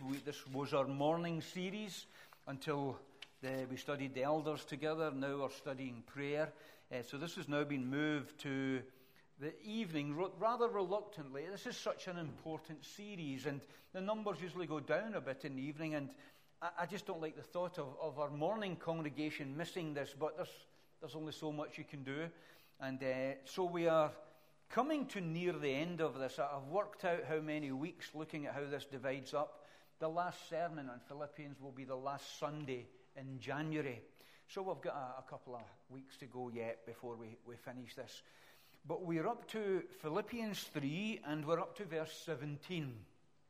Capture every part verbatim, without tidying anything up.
We, this was our morning series until the, we studied the elders together. Now we're studying prayer. Uh, so this has now been moved to the evening, rather reluctantly. This is such an important series, and the numbers usually go down a bit in the evening, and I, I just don't like the thought of, of our morning congregation missing this, but there's, there's only so much you can do. And uh, so we are coming to near the end of this. I've worked out how many weeks looking at how this divides up. The last sermon on Philippians will be the last Sunday in January. So we've got a, a couple of weeks to go yet before we, we finish this. But we're up to Philippians three, and we're up to verse seventeen.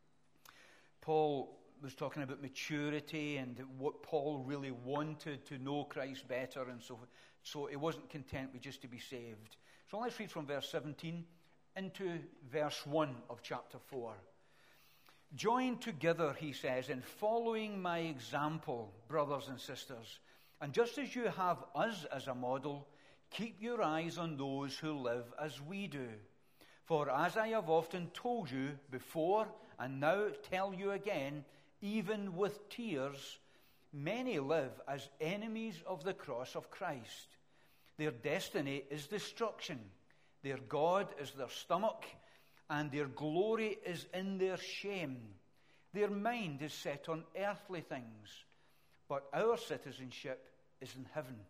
Paul was talking about maturity and what Paul really wanted to know Christ better, and so so he wasn't content with just to be saved. So let's read from verse seventeen into verse one of chapter four. Join together, he says, in following my example, brothers and sisters. And just as you have us as a model, keep your eyes on those who live as we do. For as I have often told you before, and now tell you again, even with tears, many live as enemies of the cross of Christ. Their destiny is destruction. Their God is their stomach, and their glory is in their shame. Their mind is set on earthly things, but our citizenship is in heaven.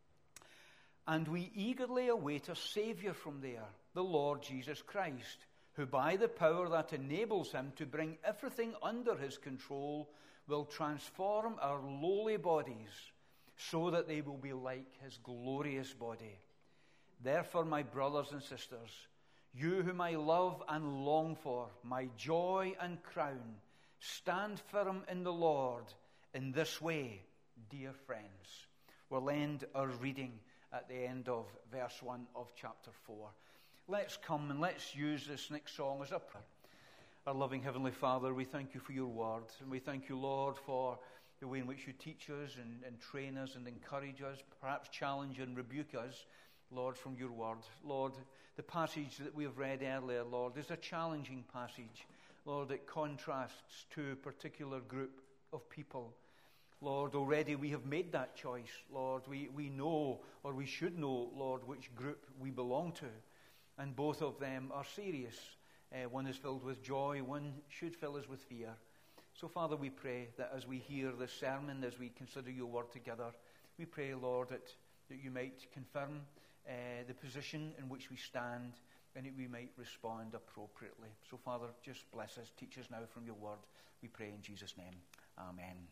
And we eagerly await a Saviour from there, the Lord Jesus Christ, who by the power that enables him to bring everything under his control will transform our lowly bodies so that they will be like his glorious body. Therefore, my brothers and sisters, you whom I love and long for, my joy and crown, stand firm in the Lord in this way, dear friends. We'll end our reading at the end of verse one of chapter four. Let's come and let's use this next song as a prayer. Our loving Heavenly Father, we thank you for your word, and we thank you, Lord, for the way in which you teach us and, and train us and encourage us, perhaps challenge and rebuke us, Lord, from your word. Lord, the passage that we have read earlier, Lord, is a challenging passage. Lord, it contrasts to a particular group of people. Lord, already we have made that choice. Lord, we, we know, or we should know, Lord, which group we belong to. And both of them are serious. Uh, one is filled with joy, one should fill us with fear. So, Father, we pray that as we hear this sermon, as we consider your word together, we pray, Lord, that, that you might confirm uh, the position in which we stand, and that we might respond appropriately. So, Father, just bless us, teach us now from your word. We pray in Jesus' name. Amen.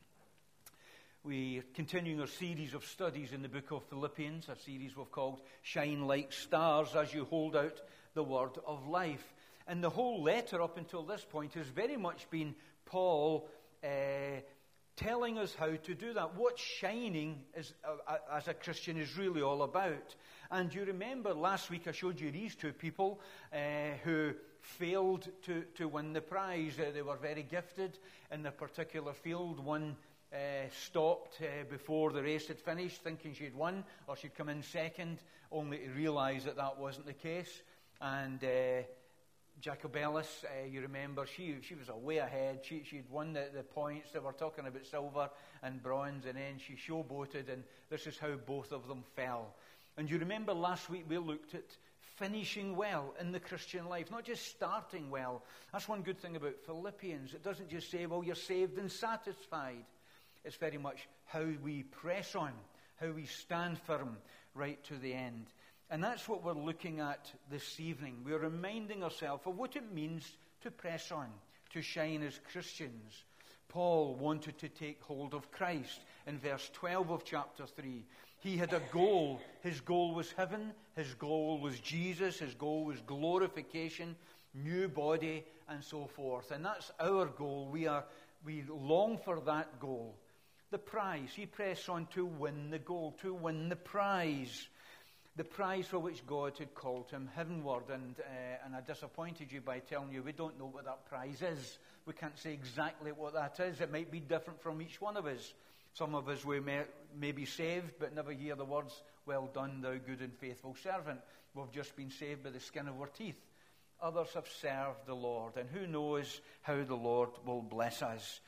We're continuing our series of studies in the book of Philippians, a series we've called Shine Like Stars as you hold out the word of life. And the whole letter up until this point has very much been Paul uh, telling us how to do that. What shining is, uh, as a Christian is really all about. And you remember last week I showed you these two people uh, who failed to, to win the prize. Uh, they were very gifted in their particular field. One Uh, stopped uh, before the race had finished, thinking she'd won or she'd come in second, only to realise that that wasn't the case. And uh, Jacobellis, uh, you remember, she she was a way ahead. She she'd won the, the points. They were talking about silver and bronze, and then she showboated, and this is how both of them fell. And you remember last week we looked at finishing well in the Christian life, not just starting well. That's one good thing about Philippians. It doesn't just say, well, you're saved and satisfied. It's very much how we press on, how we stand firm right to the end. And that's what we're looking at this evening. We're reminding ourselves of what it means to press on, to shine as Christians. Paul wanted to take hold of Christ in verse twelve of chapter three. He had a goal. His goal was heaven. His goal was Jesus. His goal was glorification, new body, and so forth. And that's our goal. We are we long for that goal. The prize. He pressed on to win the goal, to win the prize. The prize for which God had called him heavenward. And uh, and I disappointed you by telling you we don't know what that prize is. We can't say exactly what that is. It might be different from each one of us. Some of us we may, may be saved but never hear the words, well done, thou good and faithful servant. We've just been saved by the skin of our teeth. Others have served the Lord. And who knows how the Lord will bless us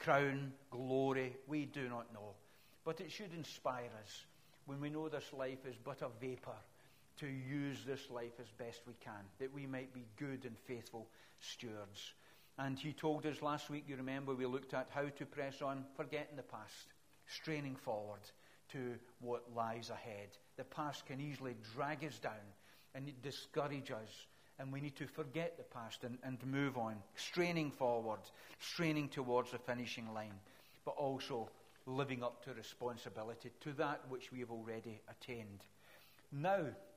crown, glory, we do not know. But it should inspire us when we know this life is but a vapor, to use this life as best we can, that we might be good and faithful stewards. And he told us last week, you remember, we looked at how to press on, forgetting the past, straining forward to what lies ahead. The past can easily drag us down and discourage us, and we need to forget the past and, and move on, straining forward, straining towards the finishing line, but also living up to responsibility, to that which we have already attained. Now,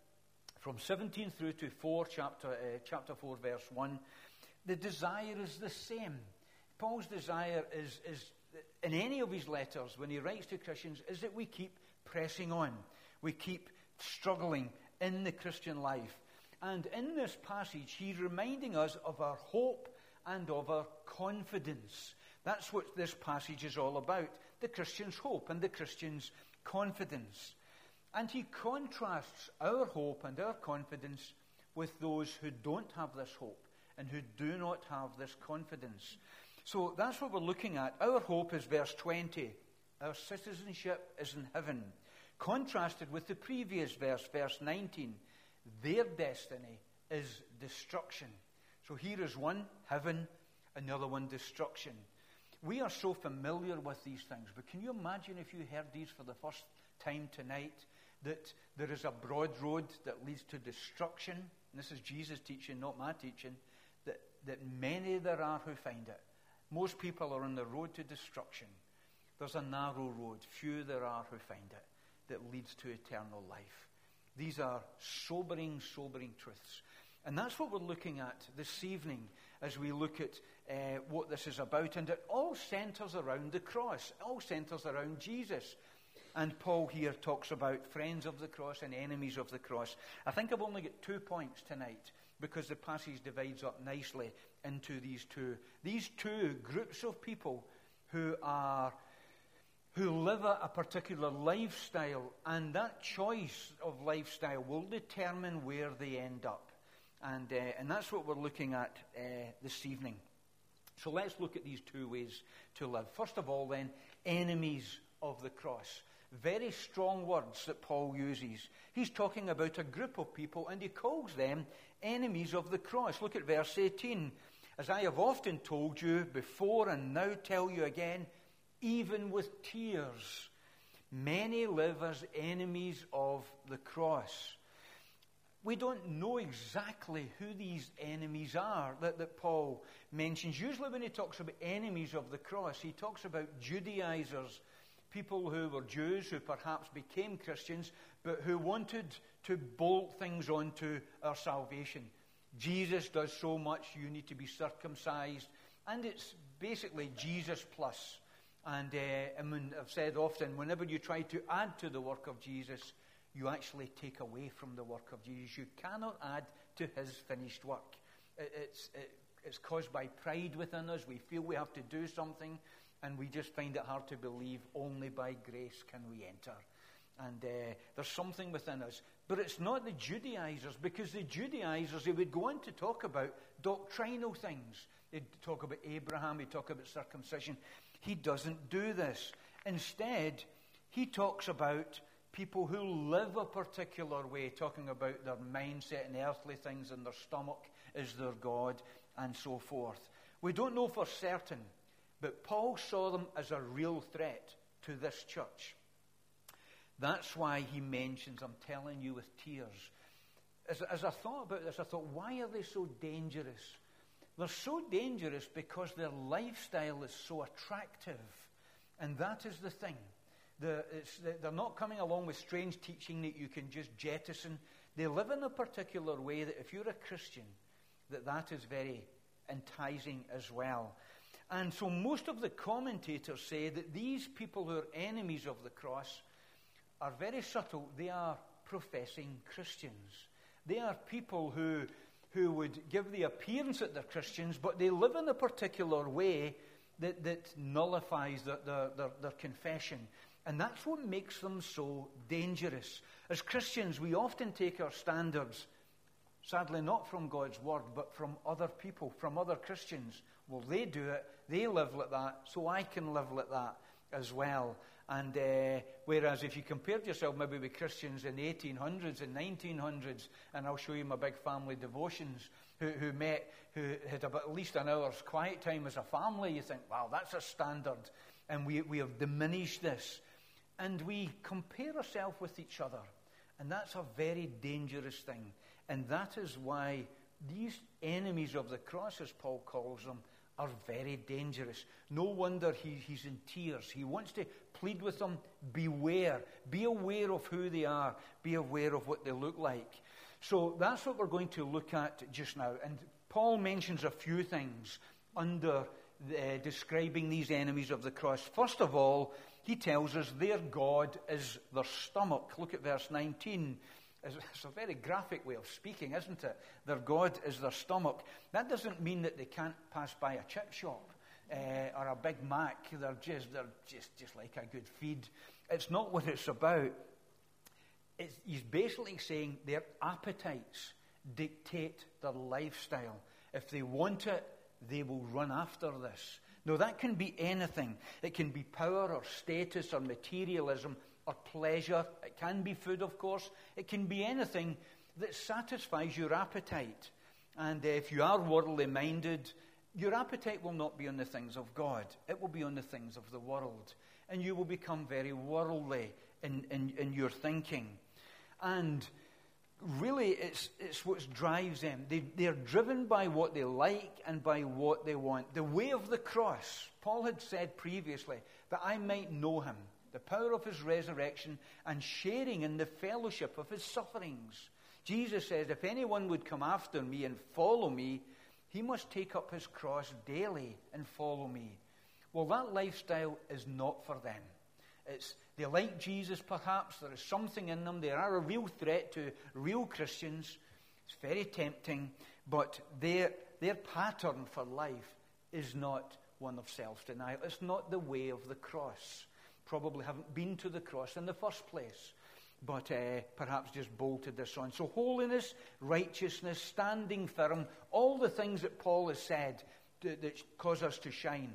from seventeen through to four, chapter, uh, chapter four, verse one, the desire is the same. Paul's desire is, is, in any of his letters, when he writes to Christians, is that we keep pressing on. We keep struggling in the Christian life. And in this passage, he's reminding us of our hope and of our confidence. That's what this passage is all about, the Christian's hope and the Christian's confidence. And he contrasts our hope and our confidence with those who don't have this hope and who do not have this confidence. So that's what we're looking at. Our hope is verse twenty. Our citizenship is in heaven. Contrasted with the previous verse, verse nineteen. Their destiny is destruction. So here is one, heaven, another one, destruction. We are so familiar with these things, but can you imagine if you heard these for the first time tonight, that there is a broad road that leads to destruction? And this is Jesus' teaching, not my teaching. That, that many there are who find it. Most people are on the road to destruction. There's a narrow road. Few there are who find it, that leads to eternal life. These are sobering, sobering truths. And that's what we're looking at this evening as we look at uh, what this is about. And it all centers around the cross. It all centers around Jesus. And Paul here talks about friends of the cross and enemies of the cross. I think I've only got two points tonight, because the passage divides up nicely into these two. These two groups of people who are who live a, a particular lifestyle, and that choice of lifestyle will determine where they end up. And, uh, and that's what we're looking at uh, this evening. So let's look at these two ways to live. First of all, then, enemies of the cross. Very strong words that Paul uses. He's talking about a group of people, and he calls them enemies of the cross. Look at verse eighteen. As I have often told you before and now tell you again, even with tears, many live as enemies of the cross. We don't know exactly who these enemies are that, that Paul mentions. Usually when he talks about enemies of the cross, he talks about Judaizers, people who were Jews who perhaps became Christians, but who wanted to bolt things onto our salvation. Jesus does so much, you need to be circumcised. And it's basically Jesus plus. And, uh, and when, I've said often, whenever you try to add to the work of Jesus, you actually take away from the work of Jesus. You cannot add to his finished work. It, it's, it, it's caused by pride within us. We feel we have to do something, and we just find it hard to believe only by grace can we enter. And uh, there's something within us. But it's not the Judaizers, because the Judaizers, they would go on to talk about doctrinal things. They'd talk about Abraham, they'd talk about circumcision. He doesn't do this. Instead, he talks about people who live a particular way, talking about their mindset and earthly things, and their stomach is their God, and so forth. We don't know for certain, but Paul saw them as a real threat to this church. That's why he mentions, I'm telling you with tears. As, as I thought about this, I thought, why are they so dangerous? They're so dangerous because their lifestyle is so attractive. And that is the thing. The, it's, they're not coming along with strange teaching that you can just jettison. They live in a particular way that if you're a Christian, that that is very enticing as well. And so most of the commentators say that these people who are enemies of the cross are very subtle. They are professing Christians. They are people who, who would give the appearance that they're Christians, but they live in a particular way that, that nullifies their, their, their, their confession. And that's what makes them so dangerous. As Christians, we often take our standards Sadly, not from God's word, but from other people, from other Christians. Well, they do it, they live like that, so I can live like that as well. And uh, whereas if you compared yourself maybe with Christians in the eighteen hundreds and nineteen hundreds, and I'll show you my big family devotions, who, who met, who had about at least an hour's quiet time as a family, you think, wow, that's a standard. And we, we have diminished this. And we compare ourselves with each other. And that's a very dangerous thing. And that is why these enemies of the cross, as Paul calls them, are very dangerous. No wonder he, he's in tears. He wants to plead with them, beware. Be aware of who they are. Be aware of what they look like. So that's what we're going to look at just now. And Paul mentions a few things under the, uh, describing these enemies of the cross. First of all, he tells us their God is their stomach. Look at verse nineteen. It's a very graphic way of speaking, isn't it? Their God is their stomach. That doesn't mean that they can't pass by a chip shop uh, or a Big Mac. They're just they're just, just like a good feed. It's not what it's about. It's, he's basically saying their appetites dictate their lifestyle. If they want it, they will run after this. Now, that can be anything. It can be power or status or materialism or pleasure. It can be food, of course. It can be anything that satisfies your appetite. And uh, if you are worldly minded, your appetite will not be on the things of God. It will be on the things of the world. And you will become very worldly in, in, in your thinking. And really, it's, it's what drives them. They, they're driven by what they like and by what they want. The way of the cross, Paul had said previously, that I might know him, the power of his resurrection, and sharing in the fellowship of his sufferings. Jesus says, if anyone would come after me and follow me, he must take up his cross daily and follow me. Well, that lifestyle is not for them. It's, they like Jesus, perhaps. There is something in them. They are a real threat to real Christians. It's very tempting. But their, their pattern for life is not one of self-denial. It's not the way of the cross. Probably haven't been to the cross in the first place, but uh, perhaps just bolted this on. So holiness, righteousness, standing firm, all the things that Paul has said to, that cause us to shine,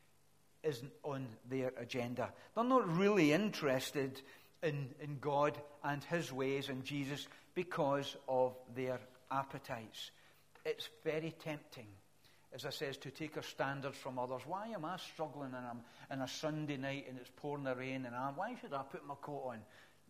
isn't on their agenda. They're not really interested in, in God and his ways and Jesus because of their appetites. It's very tempting, as I says, to take our standards from others. Why am I struggling and I'm on a Sunday night and it's pouring the rain and I'm, why should I put my coat on?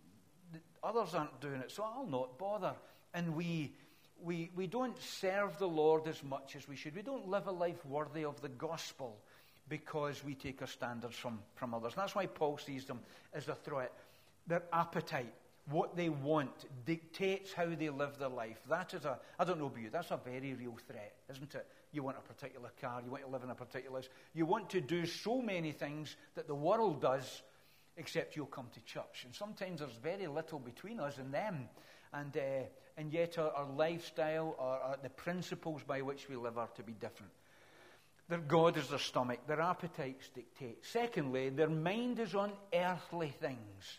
Others aren't doing it, so I'll not bother. And we, we, we don't serve the Lord as much as we should. We don't live a life worthy of the gospel because we take our standards from, from others. And that's why Paul sees them as a threat. Their appetite, what they want, dictates how they live their life. That is a, I don't know about you, that's a very real threat, isn't it? You want a particular car, you want to live in a particular place. You want to do so many things that the world does, except you'll come to church. And sometimes there's very little between us and them. And, uh, and yet our, our lifestyle, our, our, the principles by which we live are to be different. Their God is their stomach. Their appetites dictate. Secondly, their mind is on earthly things.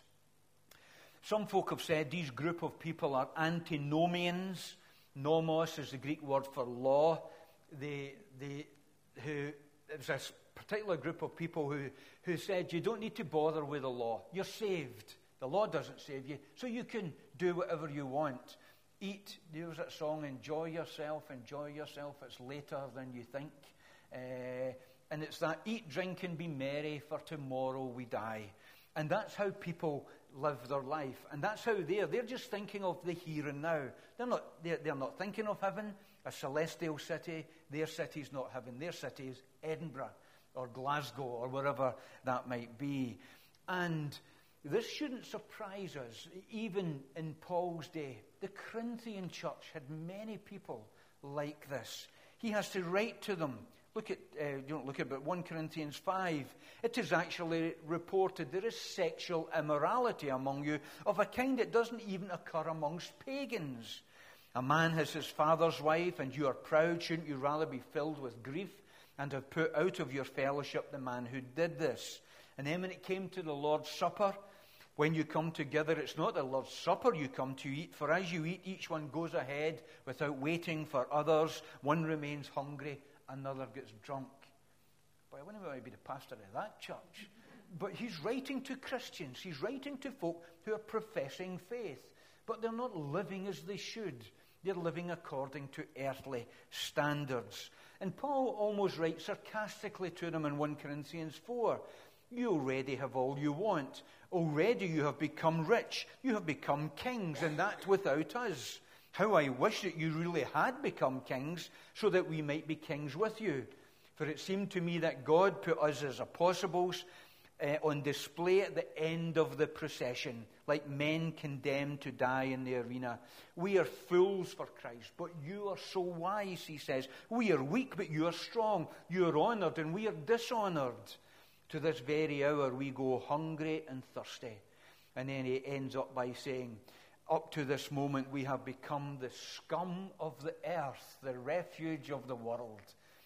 Some folk have said these group of people are antinomians. Nomos is the Greek word for law. They, they, who, it was a particular group of people who, who said you don't need to bother with the law. You're saved. The law doesn't save you, so you can do whatever you want. Eat. There was that song, enjoy yourself, enjoy yourself. It's later than you think. Uh, and it's that eat, drink, and be merry, for tomorrow we die. And that's how people live their life. And that's how they're. They're just thinking of the here and now. They're not, they're, they're not thinking of heaven, a celestial city. Their city's not heaven. Their city is Edinburgh or Glasgow or wherever that might be. And this shouldn't surprise us. Even in Paul's day, the Corinthian church had many people like this. He has to write to them. Look at, uh, don't look at, but First Corinthians five. It is actually reported there is sexual immorality among you of a kind that doesn't even occur amongst pagans. A man has his father's wife, and you are proud. Shouldn't you rather be filled with grief and have put out of your fellowship the man who did this? And then when it came to the Lord's Supper, When you come together, it's not the Lord's Supper you come to eat, for as you eat, each one goes ahead without waiting for others. One remains hungry, another gets drunk. Boy, I wouldn't want to be the pastor of that church. But he's writing to Christians. He's writing to folk who are professing faith, but they're not living as they should. They're living according to earthly standards. And Paul almost writes sarcastically to them in First Corinthians four. You already have all you want. Already you have become rich. You have become kings, and that without us. How I wish that you really had become kings, so that we might be kings with you. For it seemed to me that God put us as apostles uh, on display at the end of the procession, like men condemned to die in the arena. We are fools for Christ, but you are so wise, he says. We are weak, but you are strong. You are honored, and we are dishonored. To this very hour we go hungry and thirsty. And then he ends up by saying, up to this moment we have become the scum of the earth, the refuge of the world.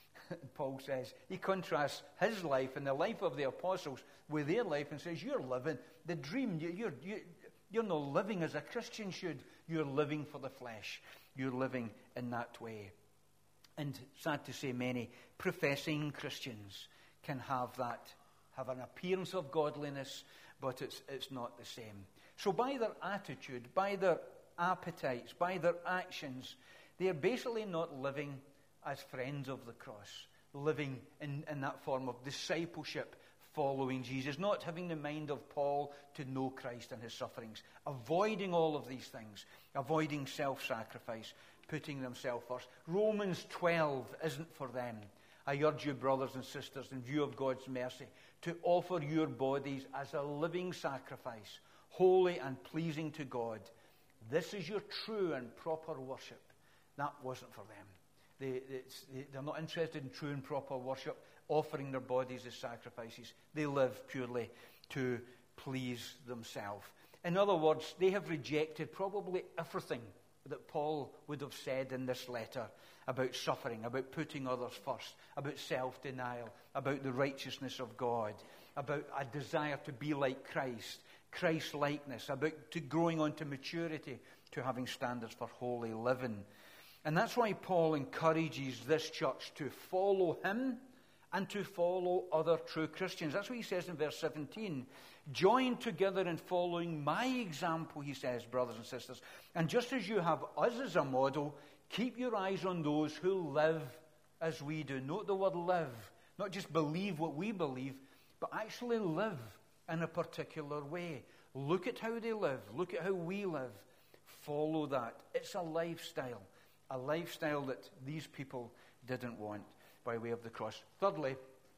Paul says, he contrasts his life and the life of the apostles with their life and says, you're living the dream. You, you're, you, you're not living as a Christian should. You're living for the flesh. You're living in that way. And sad to say, many professing Christians can have that, have an appearance of godliness, but it's, it's not the same. So by their attitude, by their appetites, by their actions, they are basically not living as friends of the cross, living in, in that form of discipleship, following Jesus, not having the mind of Paul to know Christ and his sufferings, avoiding all of these things, avoiding self-sacrifice, putting themselves first. Romans twelve isn't for them. I urge you, brothers and sisters, in view of God's mercy, to offer your bodies as a living sacrifice, holy and pleasing to God. This is your true and proper worship. That wasn't for them. They, it's, they, they're not interested in true and proper worship, offering their bodies as sacrifices. They live purely to please themselves. In other words, they have rejected probably everything that Paul would have said in this letter about suffering, about putting others first, about self-denial, about the righteousness of God, about a desire to be like Christ, Christ-likeness, about to growing on to maturity, to having standards for holy living. And that's why Paul encourages this church to follow him and to follow other true Christians. That's what he says in verse seventeen. Join together in following my example, he says, brothers and sisters. And just as you have us as a model, keep your eyes on those who live as we do. Note the word live. Not just believe what we believe, but actually live in a particular way. Look at how they live. Look at how we live. Follow that. It's a lifestyle. A lifestyle that these people didn't want by way of the cross. Thirdly,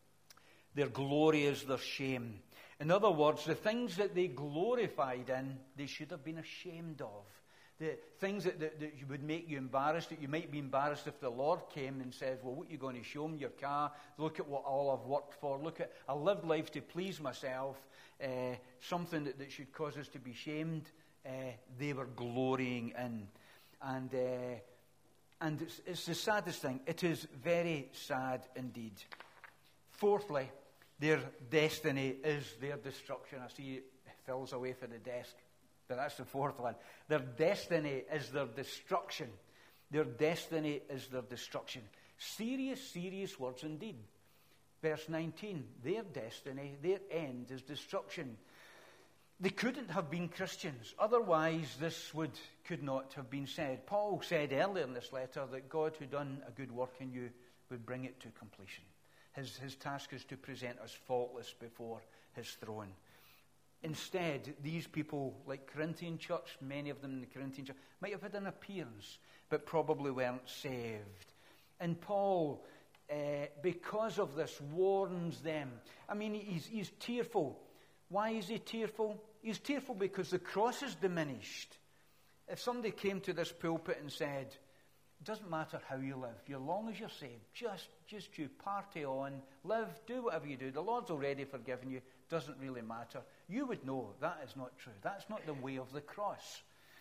their glory is their shame. In other words, the things that they glorified in, they should have been ashamed of. The things that, that, that would make you embarrassed, that you might be embarrassed if the Lord came and says, well, what are you going to show me? Your car? Look at what all I've worked for. Look at, I lived life to please myself. Uh, something that, that should cause us to be shamed. Uh, they were glorying in. And... Uh, And it's, it's the saddest thing. It is very sad indeed. Fourthly, their destiny is their destruction. I see it fills away for the desk. But that's the fourth one. Their destiny is their destruction. Their destiny is their destruction. Serious, serious words indeed. Verse nineteen. Their destiny, their end is destruction. They couldn't have been Christians. Otherwise, this would could not have been said. Paul said earlier in this letter that God who done a good work in you would bring it to completion. His, his task is to present us faultless before his throne. Instead, these people, like Corinthian church, many of them in the Corinthian church, might have had an appearance, but probably weren't saved. And Paul, uh, because of this, warns them. I mean, he's, he's tearful. Why is he tearful? He's tearful because the cross is diminished. If somebody came to this pulpit and said, it doesn't matter how you live, as long as you're saved, just, just you party on, live, do whatever you do. The Lord's already forgiven you. Doesn't really matter. You would know that is not true. That's not the way of the cross.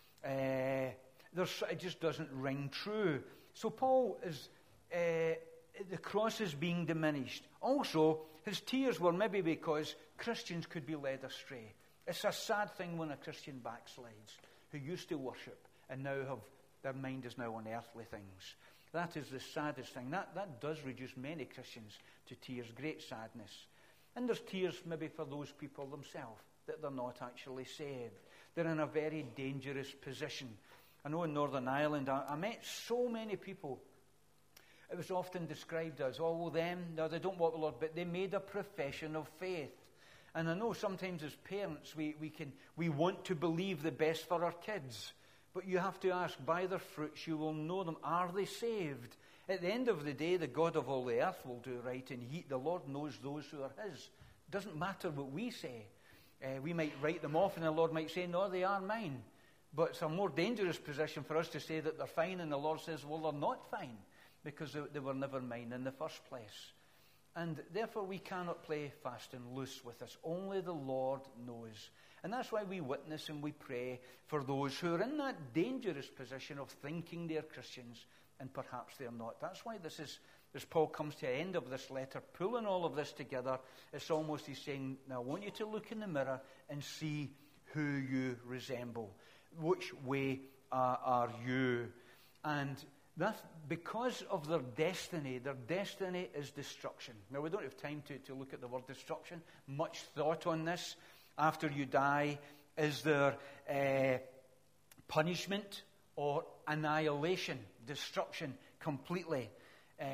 Uh, it just doesn't ring true. So Paul is, uh, the cross is being diminished. Also, his tears were maybe because Christians could be led astray. It's a sad thing when a Christian backslides, who used to worship and now have, their mind is now on earthly things. That is the saddest thing. That, that does reduce many Christians to tears, great sadness. And there's tears maybe for those people themselves, that they're not actually saved. They're in a very dangerous position. I know in Northern Ireland, I, I met so many people. It was often described as, oh, well, them, no, they don't walk with the Lord, but they made a profession of faith. And I know sometimes as parents, we, we, can, we want to believe the best for our kids. But you have to ask, by their fruits you will know them. Are they saved? At the end of the day, the God of all the earth will do right, and he, the Lord knows those who are his. It doesn't matter what we say. Uh, we might write them off, and the Lord might say, no, they are mine. But it's a more dangerous position for us to say that they're fine, and the Lord says, well, they're not fine, because they, they were never mine in the first place. And therefore we cannot play fast and loose with this. Only the Lord knows. And that's why we witness and we pray for those who are in that dangerous position of thinking they're Christians and perhaps they're not. That's why this is, as Paul comes to the end of this letter, pulling all of this together, it's almost he's saying, now I want you to look in the mirror and see who you resemble. Which way uh, are you? And that's because of their destiny. Their destiny is destruction. Now, we don't have time to, to look at the word destruction. Much thought on this. After you die, is there uh, punishment or annihilation, destruction completely? Uh,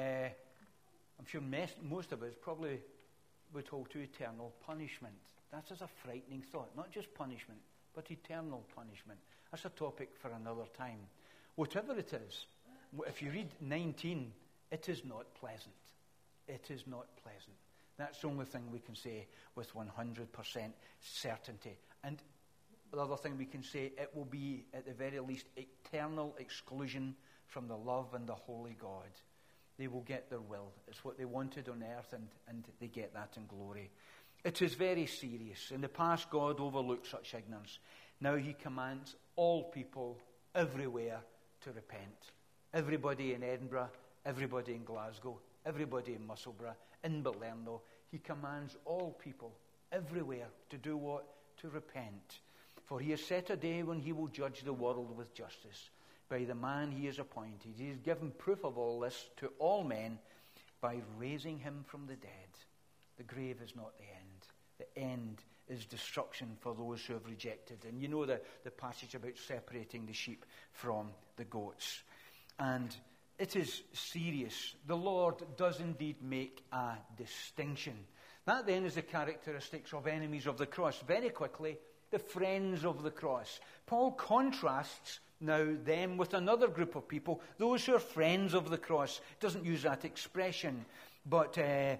I'm sure most, most of us probably would hold to eternal punishment. That is a frightening thought. Not just punishment, but eternal punishment. That's a topic for another time. Whatever it is, if you read nineteen, it is not pleasant. It is not pleasant. That's the only thing we can say with one hundred percent certainty. And the other thing we can say, it will be, at the very least, eternal exclusion from the love and the holy God. They will get their will. It's what they wanted on earth, and, and they get that in glory. It is very serious. In the past, God overlooked such ignorance. Now he commands all people everywhere to repent. Everybody in Edinburgh, everybody in Glasgow, everybody in Musselburgh, in Balerno. He commands all people everywhere to do what? To repent. For he has set a day when he will judge the world with justice by the man he has appointed. He has given proof of all this to all men by raising him from the dead. The grave is not the end. The end is destruction for those who have rejected. And you know the, the passage about separating the sheep from the goats. And it is serious. The Lord does indeed make a distinction. That then is the characteristics of enemies of the cross. Very quickly, the friends of the cross. Paul contrasts now them with another group of people, those who are friends of the cross. Doesn't use that expression, but uh,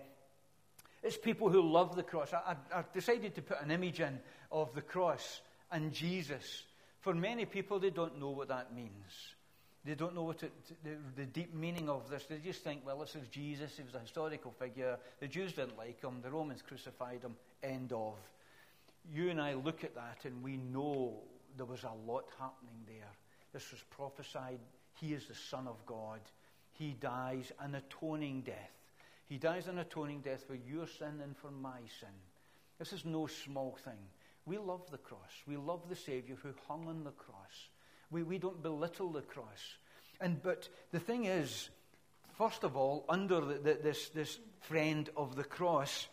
it's people who love the cross. I, I, I've decided to put an image in of the cross and Jesus. For many people, they don't know what that means. They don't know what it, the, the deep meaning of this. They just think, well, this is Jesus. He was a historical figure. The Jews didn't like him. The Romans crucified him. End of. You and I look at that and we know there was a lot happening there. This was prophesied. He is the Son of God. He dies an atoning death. He dies an atoning death for your sin and for my sin. This is no small thing. We love the cross. We love the Savior who hung on the cross. We, we don't belittle the cross. And but the thing is, first of all, under the, the, this, this friend of the cross,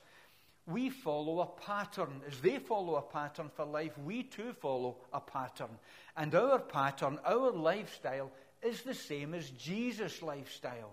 we follow a pattern. As they follow a pattern for life, we too follow a pattern. And our pattern, our lifestyle, is the same as Jesus' lifestyle.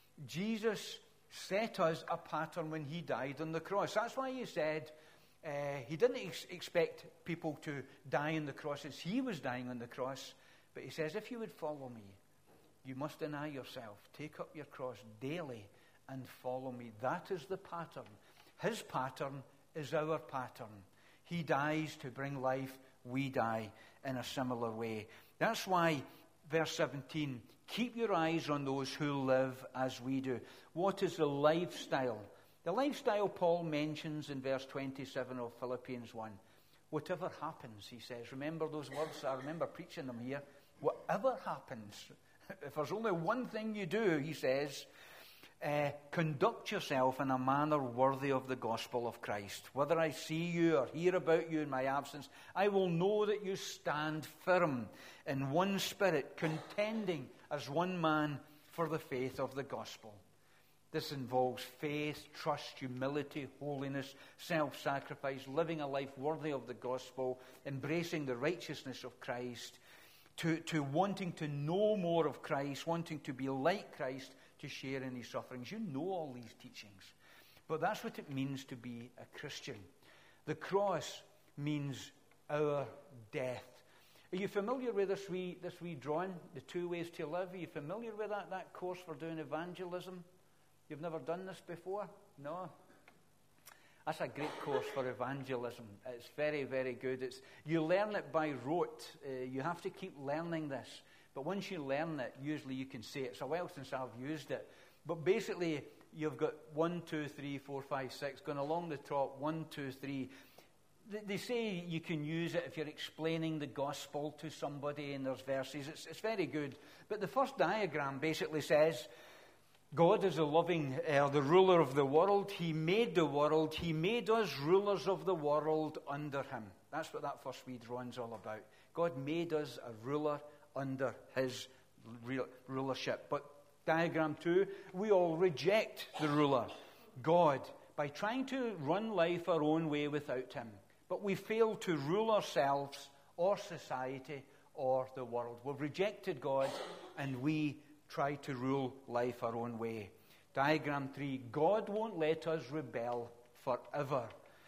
Jesus set us a pattern when he died on the cross. That's why he said uh, he didn't ex- expect people to die on the cross as he was dying on the cross. But he says, if you would follow me, you must deny yourself, take up your cross daily and follow me. That is the pattern. His pattern is our pattern. He dies to bring life. We die in a similar way. That's why, verse seventeen, keep your eyes on those who live as we do. What is the lifestyle? The lifestyle Paul mentions in verse twenty-seven of Philippians one. Whatever happens, he says. Remember those words? I remember preaching them here. Whatever happens, if there's only one thing you do, he says, uh, conduct yourself in a manner worthy of the gospel of Christ. Whether I see you or hear about you in my absence, I will know that you stand firm in one spirit, contending as one man for the faith of the gospel. This involves faith, trust, humility, holiness, self-sacrifice, living a life worthy of the gospel, embracing the righteousness of Christ, to, to wanting to know more of Christ, wanting to be like Christ, to share in his sufferings. You know all these teachings. But that's what it means to be a Christian. The cross means our death. Are you familiar with this wee, this wee drawing, the two ways to live? Are you familiar with that, that course for doing evangelism? You've never done this before? No? That's a great course for evangelism. It's very, very good. It's, you learn it by rote. Uh, you have to keep learning this. But once you learn it, usually you can say it. It's a while since I've used it. But basically, you've got one, two, three, four, five, six, going along the top, one, two, three. They, they say you can use it if you're explaining the gospel to somebody and there's verses. It's, it's very good. But the first diagram basically says, God is a loving, uh, the ruler of the world. He made the world. He made us rulers of the world under him. That's what that first wee drawing's all about. God made us a ruler under his real rulership. But diagram two, we all reject the ruler, God, by trying to run life our own way without him. But we fail to rule ourselves or society or the world. We've rejected God and we try to rule life our own way. Diagram three, God won't let us rebel forever.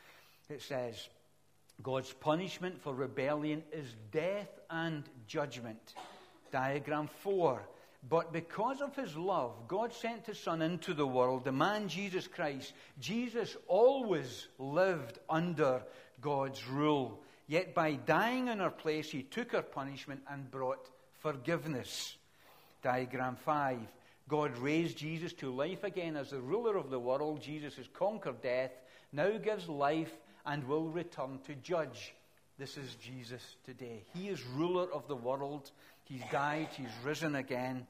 It says, God's punishment for rebellion is death and judgment. Diagram four, but because of his love, God sent his Son into the world, the man Jesus Christ. Jesus always lived under God's rule. Yet by dying in our place, he took our punishment and brought forgiveness. Diagram five, God raised Jesus to life again as the ruler of the world. Jesus has conquered death, now gives life, and will return to judge. This is Jesus today. He is ruler of the world. He's died, he's risen again.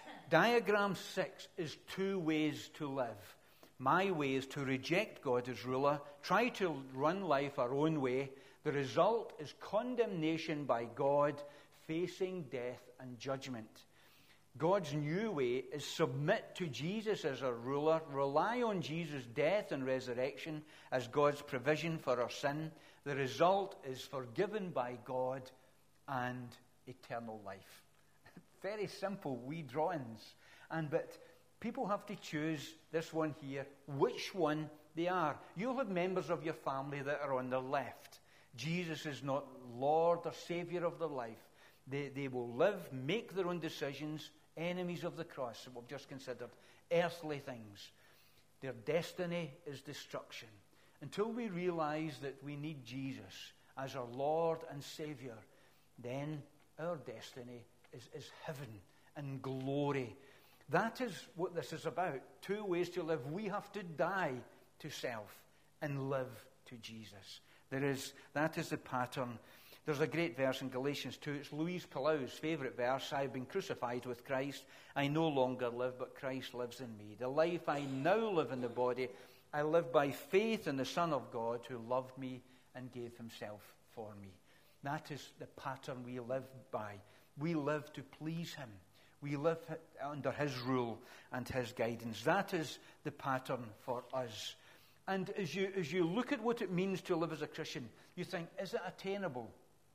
Diagram six is two ways to live. My way is to reject God as ruler, try to run life our own way. The result is condemnation by God, facing death and judgment. God's new way is submit to Jesus as our ruler, rely on Jesus' death and resurrection as God's provision for our sin. The result is forgiven by God and eternal life. Very simple wee drawings. And but people have to choose this one here, which one they are. You'll have members of your family that are on the left. Jesus is not Lord or Saviour of their life. They, they will live, make their own decisions, enemies of the cross that we've just considered, earthly things. Their destiny is destruction. Until we realize that we need Jesus as our Lord and Saviour, then our destiny is, is heaven and glory. That is what this is about. Two ways to live. We have to die to self and live to Jesus. There is, that is the pattern. There's a great verse in Galatians two. It's Louise Palau's favourite verse. I've been crucified with Christ. I no longer live, but Christ lives in me. The life I now live in the body, I live by faith in the Son of God who loved me and gave himself for me. That is the pattern we live by. We live to please him. We live under his rule and his guidance. That is the pattern for us. And as you, as you look at what it means to live as a Christian, you think, is it attainable?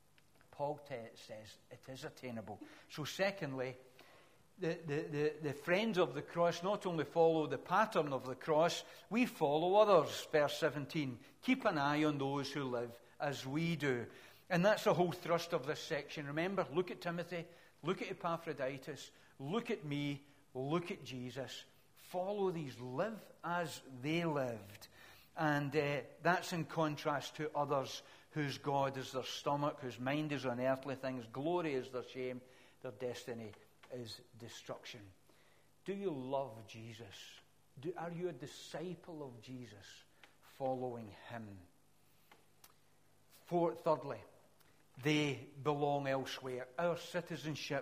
Paul te- says it is attainable. So secondly, the, the, the, the friends of the cross not only follow the pattern of the cross, we follow others. Verse seventeen, keep an eye on those who live as we do. And that's the whole thrust of this section. Remember, look at Timothy, look at Epaphroditus, look at me, look at Jesus. Follow these, live as they lived. And uh, that's in contrast to others whose God is their stomach, whose mind is on earthly things, glory is their shame, their destiny is destruction. Do you love Jesus? Do, are you a disciple of Jesus, following him? For, thirdly, they belong elsewhere. Our citizenship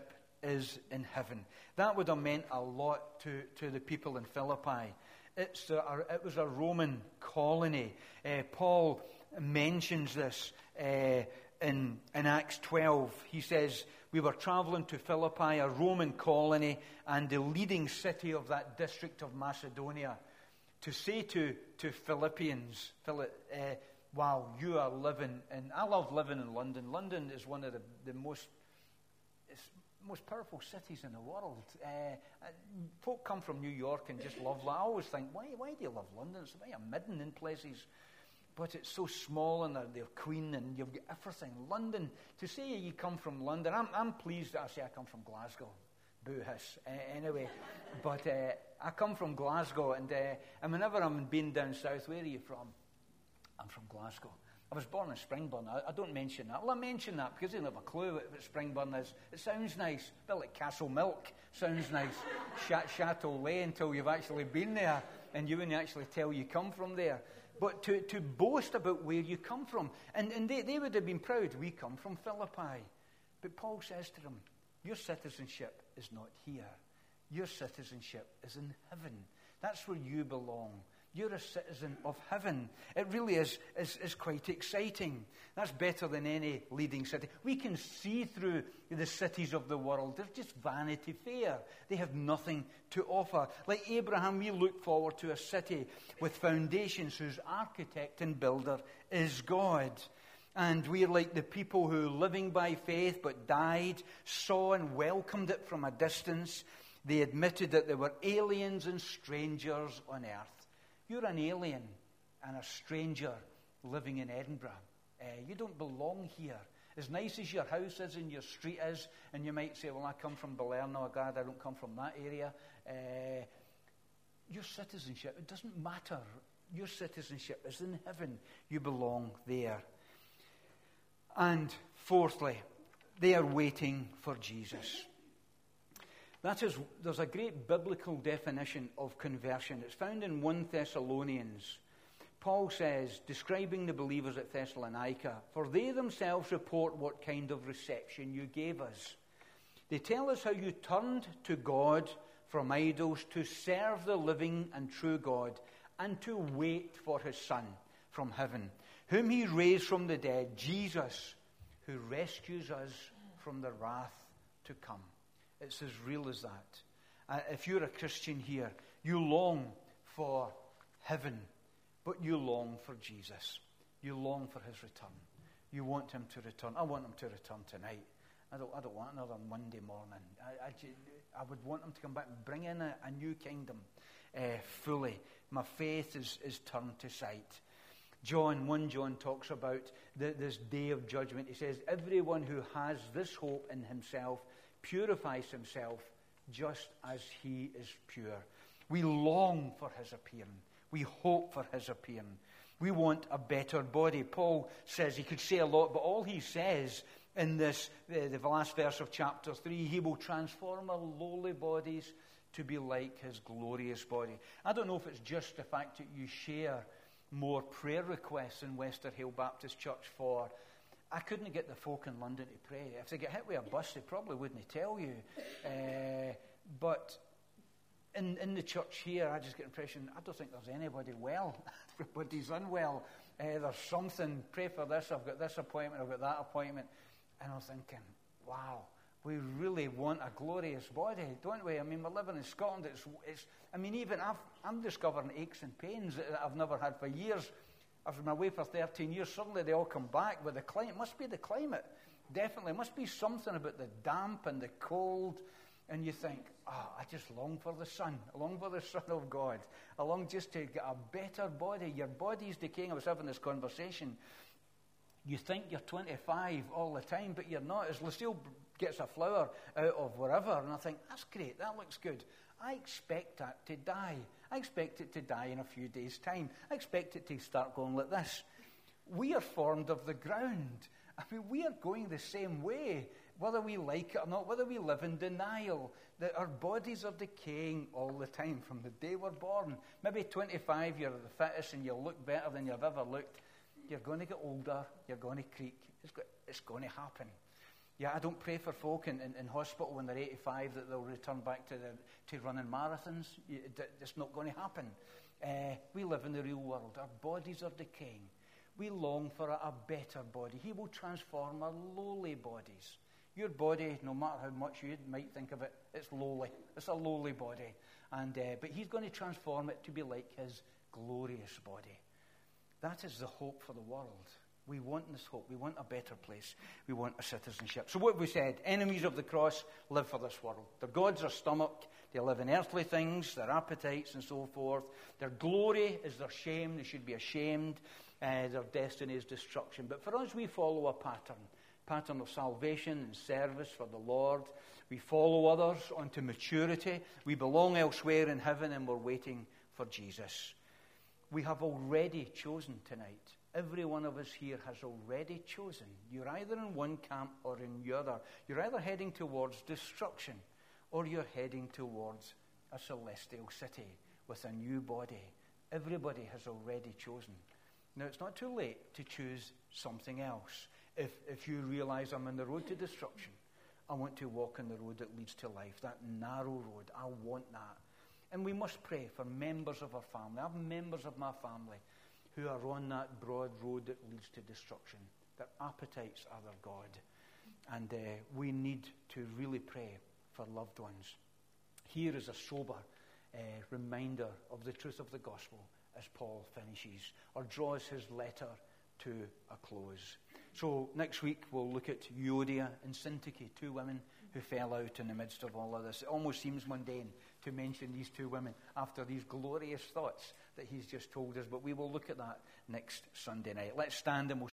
is in heaven. That would have meant a lot to, to the people in Philippi. It's a, it was a Roman colony. Uh, Paul mentions this uh, in, in Acts twelve. He says, we were traveling to Philippi, a Roman colony, and the leading city of that district of Macedonia, to say to, to Philippians, Phili- uh, wow, you are living in, I love living in London. London is one of the, the most it's most powerful cities in the world. Uh, folk come from New York and just love, I always think, why, why do you love London? It's very midden in places. But it's so small, and they're, they're clean, and you've got everything. London, to say you come from London, I'm, I'm pleased that I say I come from Glasgow. Boo-hiss. Uh, anyway, but uh, I come from Glasgow, and, uh, and whenever I'm been down south, where are you from? I'm from Glasgow. I was born in Springburn. I, I don't mention that. Well, I mention that because I don't have a clue what, what Springburn is. It sounds nice. A bit like Castle Milk. Sounds nice. Ch- Chateau Lay until you've actually been there, and you wouldn't actually tell you come from there. But to, to boast about where you come from. And, and they, they would have been proud. We come from Philippi. But Paul says to them, your citizenship is not here. Your citizenship is in heaven. That's where you belong. You're a citizen of heaven. It really is, is, is quite exciting. That's better than any leading city. We can see through the cities of the world. They're just Vanity Fair. They have nothing to offer. Like Abraham, we look forward to a city with foundations whose architect and builder is God. And we're like the people who, living by faith but died, saw and welcomed it from a distance. They admitted that they were aliens and strangers on earth. You're an alien and a stranger living in Edinburgh. Uh, you don't belong here. As nice as your house is and your street is, and you might say, well, I come from Balerno, oh God, I don't come from that area. Uh, your citizenship, it doesn't matter. Your citizenship is in heaven. You belong there. And fourthly, they are waiting for Jesus. That is, there's a great biblical definition of conversion. It's found in First Thessalonians. Paul says, describing the believers at Thessalonica, for they themselves report what kind of reception you gave us. They tell us how you turned to God from idols to serve the living and true God and to wait for his Son from heaven, whom he raised from the dead, Jesus, who rescues us from the wrath to come. It's as real as that. Uh, if you're a Christian here, you long for heaven, but you long for Jesus. You long for his return. You want him to return. I want him to return tonight. I don't, I don't want another Monday morning. I, I, I would want him to come back and bring in a, a new kingdom uh, fully. My faith is, is turned to sight. John, First John talks about the, this day of judgment. He says, everyone who has this hope in himself purifies himself just as he is pure. We long for his appearing. We hope for his appearing. We want a better body. Paul says, he could say a lot, but all he says in this, the, the last verse of chapter three, he will transform our lowly bodies to be like his glorious body. I don't know if it's just the fact that you share more prayer requests in Westerhill Baptist Church for. I couldn't get the folk in London to pray. If they get hit with a bus, they probably wouldn't tell you. Uh, but in in the church here, I just get the impression, I don't think there's anybody well. Everybody's unwell. Uh, there's something, pray for this, I've got this appointment, I've got that appointment. And I'm thinking, wow, we really want a glorious body, don't we? I mean, we're living in Scotland. It's, it's I mean, even I've, I'm discovering aches and pains that I've never had for years. I've been away for thirteen years. Suddenly they all come back with the climate. It must be the climate. Definitely. It must be something about the damp and the cold. And you think, ah, oh, I just long for the sun. I long for the Son of God. I long just to get a better body. Your body's decaying. I was having this conversation. You think you're twenty-five all the time, but you're not. As Lucille gets a flower out of wherever, and I think, that's great. That looks good. I expect that to die. I expect it to die in a few days' time. I expect it to start going like this. We are formed of the ground. I mean, we are going the same way, whether we like it or not, whether we live in denial, that our bodies are decaying all the time from the day we're born. Maybe twenty-five, you're the fittest and you'll look better than you've ever looked. You're going to get older. You're going to creak. It's, go- it's going to happen. Yeah, I don't pray for folk in, in, in hospital when they're eighty-five that they'll return back to, the, to running marathons. It's not going to happen. Uh, we live in the real world. Our bodies are decaying. We long for a, a better body. He will transform our lowly bodies. Your body, no matter how much you might think of it, it's lowly. It's a lowly body. And uh, but he's going to transform it to be like his glorious body. That is the hope for the world. We want this hope. We want a better place. We want a citizenship. So what have we said? Enemies of the cross live for this world. Their gods are stomach. They live in earthly things, their appetites and so forth. Their glory is their shame. They should be ashamed. Uh, their destiny is destruction. But for us, we follow a pattern. Pattern of salvation and service for the Lord. We follow others onto maturity. We belong elsewhere in heaven and we're waiting for Jesus. We have already chosen tonight. Every one of us here has already chosen. You're either in one camp or in the other. You're either heading towards destruction or you're heading towards a celestial city with a new body. Everybody has already chosen. Now, it's not too late to choose something else. If, if you realize I'm on the road to destruction, I want to walk on the road that leads to life, that narrow road. I want that. And we must pray for members of our family. I have members of my family who are on that broad road that leads to destruction. Their appetites are their God. And uh, we need to really pray for loved ones. Here is a sober uh, reminder of the truth of the gospel as Paul finishes or draws his letter to a close. So next week we'll look at Euodia and Syntyche, two women who fell out in the midst of all of this. It almost seems mundane to mention these two women after these glorious thoughts that he's just told us, but we will look at that next Sunday night. Let's stand and we'll